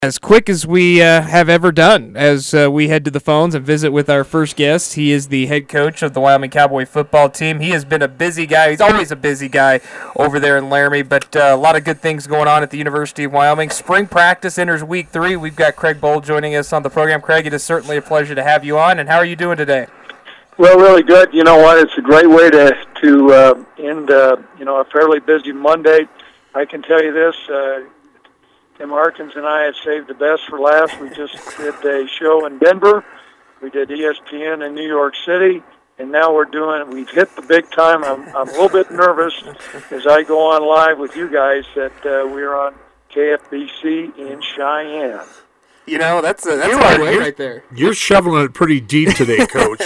As quick as we have ever done as we head to the phones and visit with our first guest. He is the head coach of the Wyoming Cowboy football team. He has been a busy guy. He's always a busy guy over there in Laramie, but a lot of good things going on at the University of Wyoming. Spring practice enters week 3. We've got Craig Bohl joining us on the program. Craig, it is certainly a pleasure to have you on, and how are you doing today? Well, really good. You know what? It's a great way to end a fairly busy Monday. I can tell you this. Tim Harkins and I have saved the best for last. We just did a show in Denver. We did ESPN in New York City. And now we've hit the big time. I'm a little bit nervous as I go on live with you guys that we're on KFBC in Cheyenne. You know, that's my way right there. You're shoveling it pretty deep today, Coach.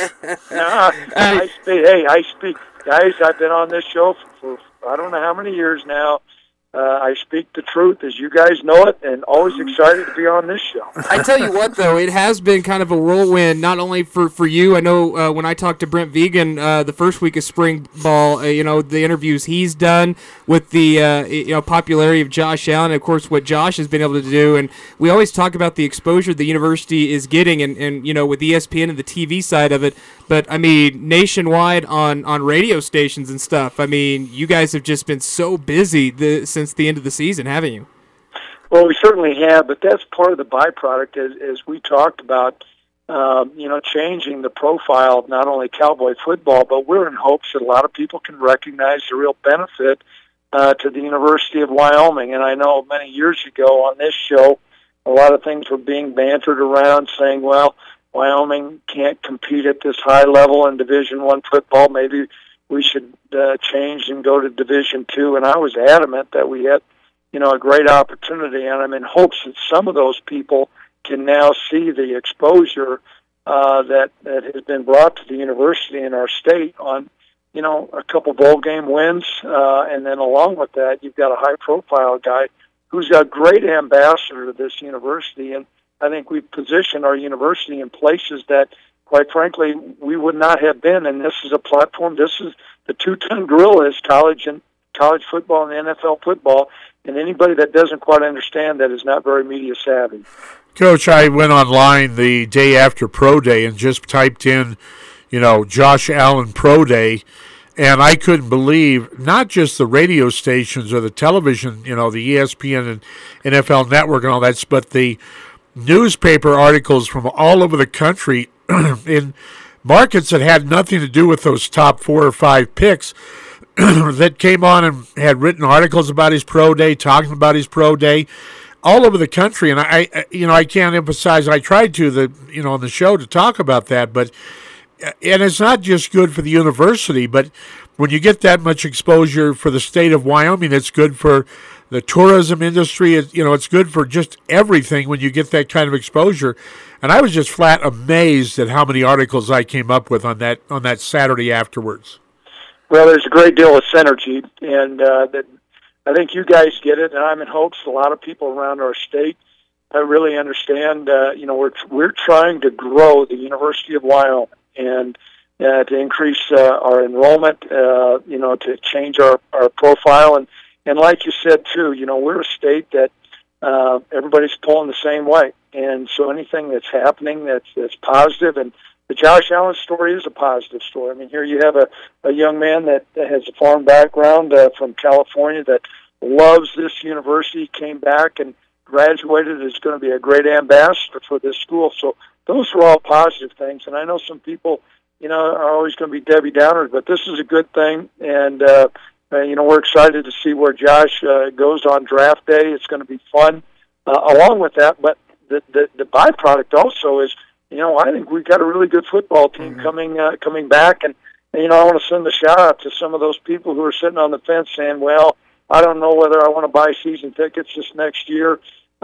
I speak. Guys, I've been on this show for I don't know how many years now. I speak the truth, as you guys know it, and always excited to be on this show. I tell you what, though, it has been kind of a whirlwind, not only for you. I know when I talked to Brent Vegan the first week of spring ball, the interviews he's done with the popularity of Josh Allen, and, of course, what Josh has been able to do. And we always talk about the exposure the university is getting, and with ESPN and the TV side of it. But, I mean, nationwide on radio stations and stuff, I mean, you guys have just been so busy since the end of the season, haven't you? Well, we certainly have, but that's part of the byproduct, as we talked about, changing the profile of not only Cowboy football, but we're in hopes that a lot of people can recognize the real benefit to the University of Wyoming. And I know many years ago on this show, a lot of things were being bantered around saying, well, Wyoming can't compete at this high level in Division I football. Maybe we should change and go to Division II. And I was adamant that we had, a great opportunity. And I'm in hopes that some of those people can now see the exposure that has been brought to the university in our state on, a couple bowl game wins. And then along with that, you've got a high-profile guy who's a great ambassador to this university. And I think we've positioned our university in places that, quite frankly, we would not have been. And this is a platform. This is the two-ton gorilla is college football and NFL football. And anybody that doesn't quite understand that is not very media savvy. Coach, I went online the day after Pro Day and just typed in, Josh Allen Pro Day. And I couldn't believe not just the radio stations or the television, the ESPN and NFL Network and all that, but the newspaper articles from all over the country in markets that had nothing to do with those top 4 or 5 picks that came on and had written articles about his pro day, talking about his pro day all over the country. And I can't emphasize, I tried to on the show to talk about that, but and it's not just good for the university, but when you get that much exposure for the state of Wyoming, it's good for the tourism industry. It's good for just everything when you get that kind of exposure. And I was just flat amazed at how many articles I came up with on that Saturday afterwards. Well, there's a great deal of synergy, and that I think you guys get it, and I'm in hopes a lot of people around our state really understand. We're trying to grow the University of Wyoming and to increase our enrollment, to change our profile. And like you said, too, we're a state that everybody's pulling the same way. And so anything that's happening that's positive, and the Josh Allen story is a positive story. I mean, here you have a young man that has a farm background from California that loves this university, came back and graduated, is going to be a great ambassador for this school. So those are all positive things. And I know some people, are always going to be Debbie Downers, but this is a good thing. And, we're excited to see where Josh goes on draft day. It's going to be fun along with that. But the byproduct also is, I think we've got a really good football team coming back. And, I want to send a shout-out to some of those people who are sitting on the fence saying, well, I don't know whether I want to buy season tickets this next year.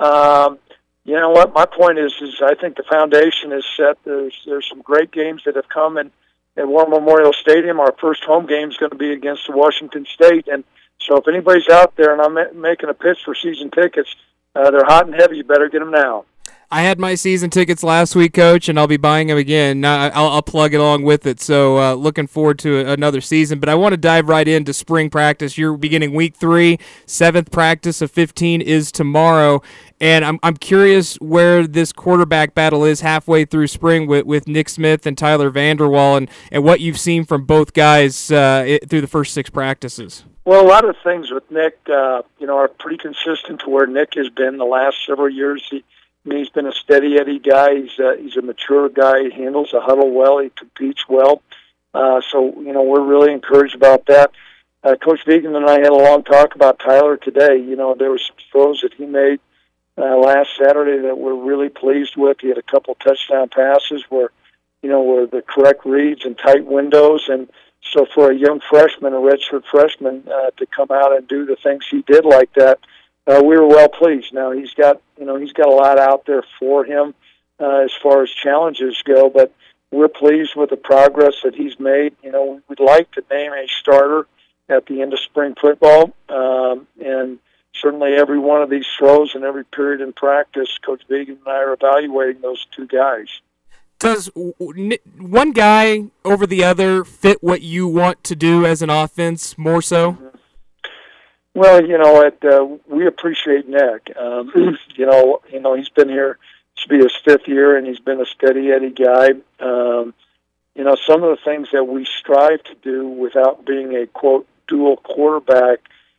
You know what? My point is I think the foundation is set. There's some great games that have come at War Memorial Stadium. Our first home game is going to be against Washington State. And so if anybody's out there and I'm making a pitch for season tickets, they're hot and heavy. You better get them now. I had my season tickets last week, Coach, and I'll be buying them again. I'll plug it along with it. So looking forward to another season. But I want to dive right into spring practice. You're beginning week 3. 7th practice of 15 is tomorrow. And I'm curious where this quarterback battle is halfway through spring with Nick Smith and Tyler Vanderwall, and what you've seen from both guys through the first 6 practices. Well, a lot of things with Nick, are pretty consistent to where Nick has been the last several years. He's been a steady Eddie guy. He's a mature guy. He handles the huddle well. He competes well. So we're really encouraged about that. Coach Vigen and I had a long talk about Tyler today. There were some throws that he made last Saturday that we're really pleased with. He had a couple touchdown passes were the correct reads and tight windows. And so for a young freshman, a redshirt freshman, to come out and do the things he did like that, we were well pleased. Now he's got a lot out there for him as far as challenges go, but we're pleased with the progress that he's made. We'd like to name a starter at the end of spring football, and certainly every one of these throws and every period in practice, Coach Vigen and I are evaluating those 2 guys. Does one guy over the other fit what you want to do as an offense more so? Well, we appreciate Nick. He's been here. This will be his 5th year, and he's been a steady Eddie guy. Some of the things that we strive to do without being a, quote, dual quarterback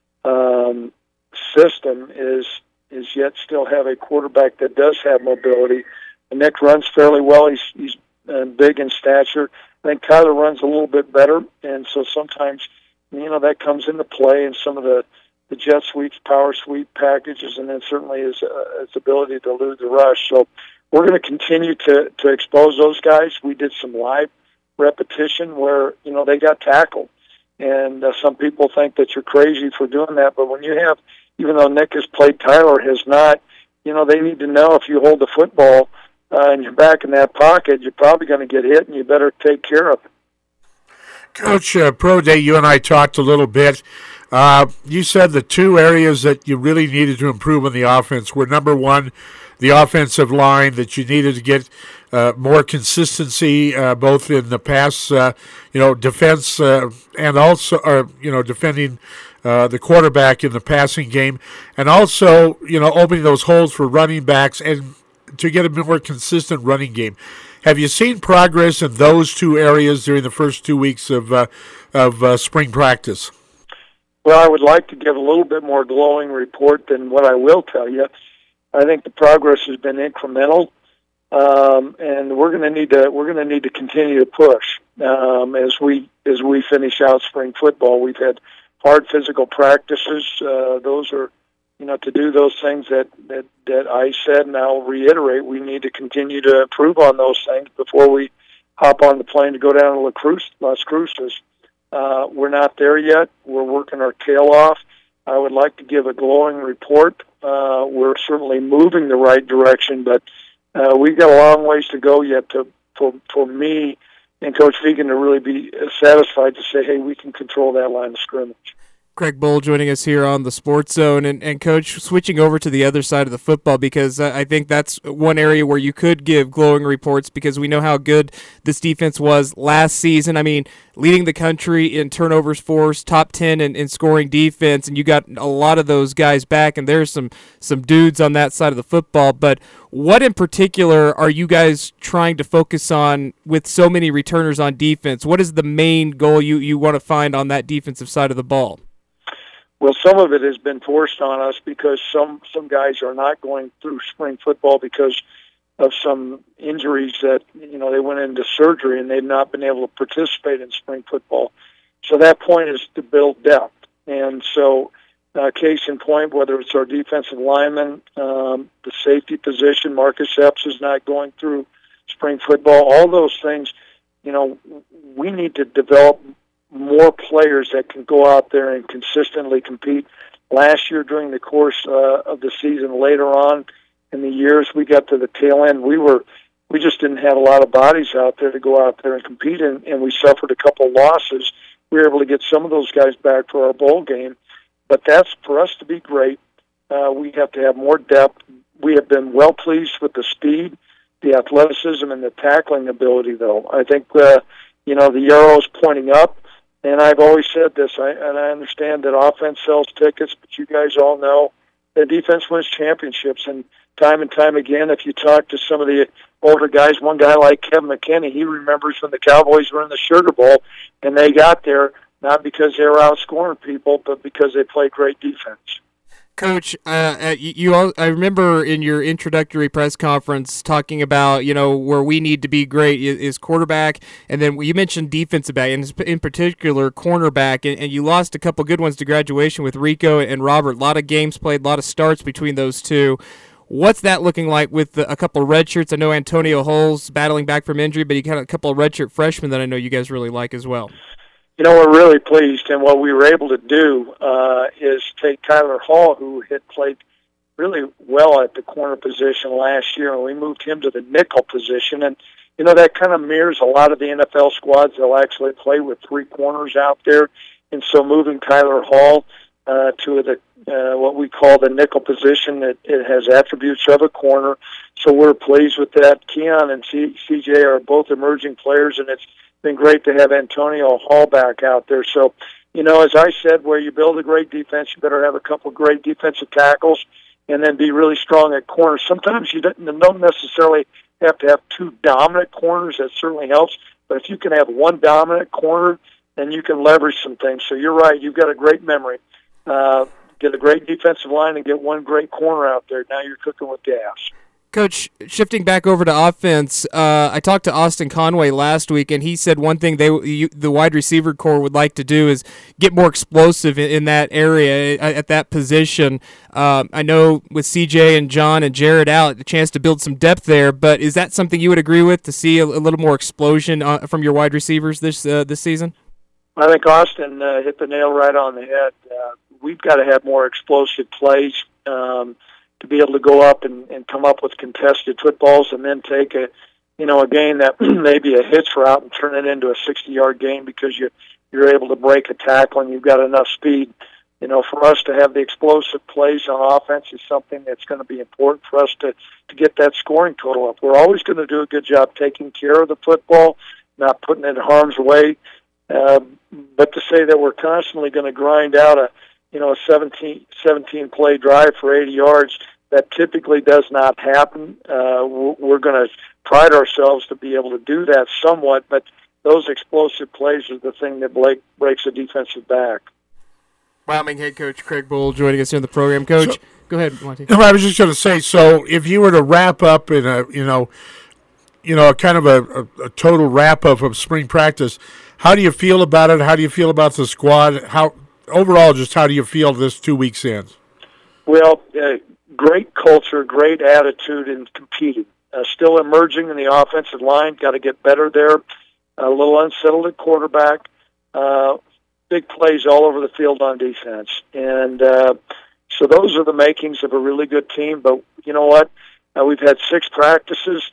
system is yet still have a quarterback that does have mobility. And Nick runs fairly well. He's big in stature. I think Tyler runs a little bit better, and so sometimes, that comes into play in some of the jet sweeps, power sweep packages, and then certainly his ability to elude the rush. So we're going to continue to expose those guys. We did some live repetition where, they got tackled. And some people think that you're crazy for doing that, but when you have, even though Nick has played, Tyler has not, they need to know if you hold the football and you're back in that pocket, you're probably going to get hit, and you better take care of it. Coach, Pro Day, you and I talked a little bit. You said the 2 areas that you really needed to improve on the offense were, number 1, the offensive line, that you needed to get more consistency both in the pass, defense, and also, defending the quarterback in the passing game, and also, opening those holes for running backs and to get a more consistent running game. Have you seen progress in those 2 areas during the first 2 weeks of spring practice? Well, I would like to give a little bit more glowing report than what I will tell you. I think the progress has been incremental, and we're going to need to continue to push as we finish out spring football. We've had hard physical practices. Those are, to do those things that I said, and I'll reiterate, we need to continue to improve on those things before we hop on the plane to go down to Las Cruces. We're not there yet. We're working our tail off. I would like to give a glowing report. We're certainly moving the right direction, but we've got a long ways to go yet for me and Coach Vigen to really be satisfied to say, hey, we can control that line of scrimmage. Craig Bohl joining us here on the Sports Zone. And Coach, switching over to the other side of the football, because I think that's one area where you could give glowing reports, because we know how good this defense was last season. I mean, leading the country in turnovers forced, top 10 in scoring defense, and you got a lot of those guys back, and there's some dudes on that side of the football. But what in particular are you guys trying to focus on with so many returners on defense? What is the main goal you want to find on that defensive side of the ball? Well, some of it has been forced on us because some guys are not going through spring football because of some injuries that, they went into surgery and they've not been able to participate in spring football. So that point is to build depth. And so, case in point, whether it's our defensive lineman, the safety position, Marcus Epps is not going through spring football, all those things, we need to develop more players that can go out there and consistently compete. Last year, during the course of the season, later on in the years, we got to the tail end. We just didn't have a lot of bodies out there to go out there and compete, and we suffered a couple losses. We were able to get some of those guys back for our bowl game, but that's for us to be great. We have to have more depth. We have been well pleased with the speed, the athleticism, and the tackling ability, though. I think the arrow is pointing up. And I've always said this, and I understand that offense sells tickets, but you guys all know the defense wins championships. And time again, if you talk to some of the older guys, one guy like Kevin McKinney, he remembers when the Cowboys were in the Sugar Bowl, and they got there not because they were outscoring people, but because they played great defense. Coach, I remember in your introductory press conference talking about, where we need to be great is quarterback, and then you mentioned defensive back, and in particular cornerback, and you lost a couple good ones to graduation with Rico and Robert. A lot of games played, a lot of starts between those two. What's that looking like with a couple of red shirts? I know Antonio Hull's battling back from injury, but you got a couple of redshirt freshmen that I know you guys really like as well. We're really pleased, and what we were able to do is take Kyler Hall, who had played really well at the corner position last year, and we moved him to the nickel position. And, that kind of mirrors a lot of the NFL squads. They'll actually play with three corners out there. And so moving Kyler Hall to the what we call the nickel position, it has attributes of a corner. So we're pleased with that. Keon and CJ are both emerging players, and it's been great to have Antonio Hall back out there. So, as I said, where you build a great defense, you better have a couple of great defensive tackles and then be really strong at corners. Sometimes you don't necessarily have to have two dominant corners. That certainly helps. But if you can have one dominant corner, then you can leverage some things. So you're right. You've got a great memory. Get a great defensive line and get one great corner out there. Now you're cooking with gas. Coach, shifting back over to offense, I talked to Austin Conway last week, and he said one thing the wide receiver core would like to do is get more explosive in that area at that position. I know with CJ and John and Jared out, a chance to build some depth there, but is that something you would agree with, to see a little more explosion from your wide receivers this season? I think Austin hit the nail right on the head. We've got to have more explosive plays to be able to go up and come up with contested footballs, and then take a game that may be a hitch route and turn it into a 60-yard game because you're able to break a tackle and you've got enough speed. For us to have the explosive plays on offense is something that's going to be important for us to get that scoring total up. We're always going to do a good job taking care of the football, not putting it in harm's way. But to say that we're constantly going to grind out a 17 play drive for 80 yards, that typically does not happen. We're going to pride ourselves to be able to do that somewhat, but those explosive plays are the thing that breaks a defensive back. Wyoming head coach Craig Bohl joining us here in the program. Coach, go ahead, Monty. No, I was just going to say, so if you were to wrap up in a kind of a total wrap up of spring practice, how do you feel about it? How do you feel about the squad? Overall, just how do you feel this 2 weeks in? Well, great culture, great attitude in competing. Still emerging in the offensive line. Got to get better there. A little unsettled at quarterback. Big plays all over the field on defense. And so those are the makings of a really good team. But you know what? We've had 6 practices.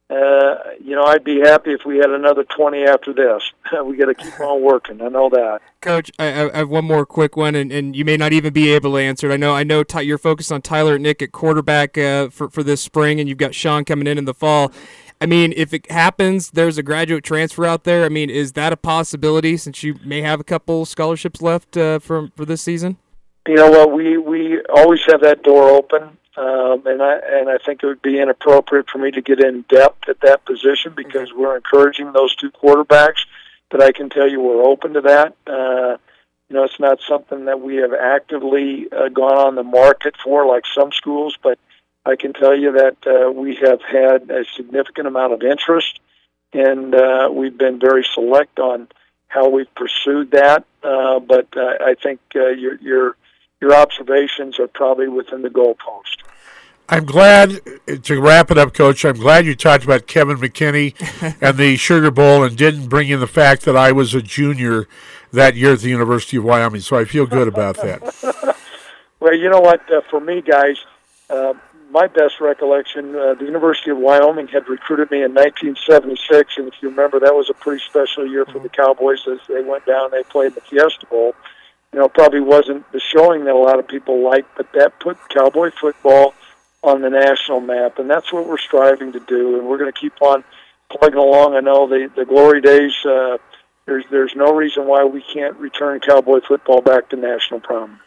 I'd be happy if we had another 20 after this. We got to keep on working. I know that. Coach, I have one more quick one, and you may not even be able to answer it. I know you're focused on Tyler Nick at quarterback for this spring, and you've got Sean coming in the fall. I mean, if it happens, there's a graduate transfer out there. I mean, is that a possibility since you may have a couple scholarships left for this season? You know what? We always have that door open. And I think it would be inappropriate for me to get in depth at that position because we're encouraging those 2 quarterbacks. But I can tell you we're open to that. It's not something that we have actively gone on the market for like some schools, but I can tell you that we have had a significant amount of interest, and we've been very select on how we've pursued that. But I think your observations are probably within the goalpost. I'm glad, to wrap it up, Coach, I'm glad you talked about Kevin McKinney and the Sugar Bowl and didn't bring in the fact that I was a junior that year at the University of Wyoming, so I feel good about that. Well, you know what, for me, guys, my best recollection, the University of Wyoming had recruited me in 1976, and if you remember, that was a pretty special year for the Cowboys as they went down and they played the Fiesta Bowl. Probably wasn't the showing that a lot of people liked, but that put Cowboy football on the national map, and that's what we're striving to do, and we're going to keep on plugging along. I know the glory days, there's no reason why we can't return Cowboy football back to national prominence.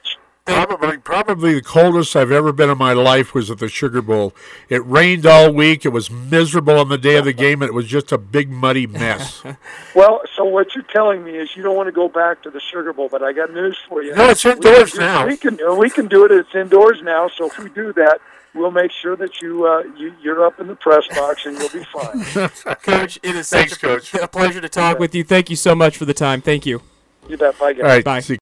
Probably the coldest I've ever been in my life was at the Sugar Bowl. It rained all week. It was miserable on the day of the game, and it was just a big muddy mess. Well, so what you're telling me is you don't want to go back to the Sugar Bowl, but I got news for you. No, it's indoors now. We can do it. It's indoors now. So if we do that, we'll make sure that you're up in the press box and you'll be fine. Coach, it is such a pleasure to talk with you. Thank you so much for the time. Thank you. You bet. Bye, guys. All right. Bye. See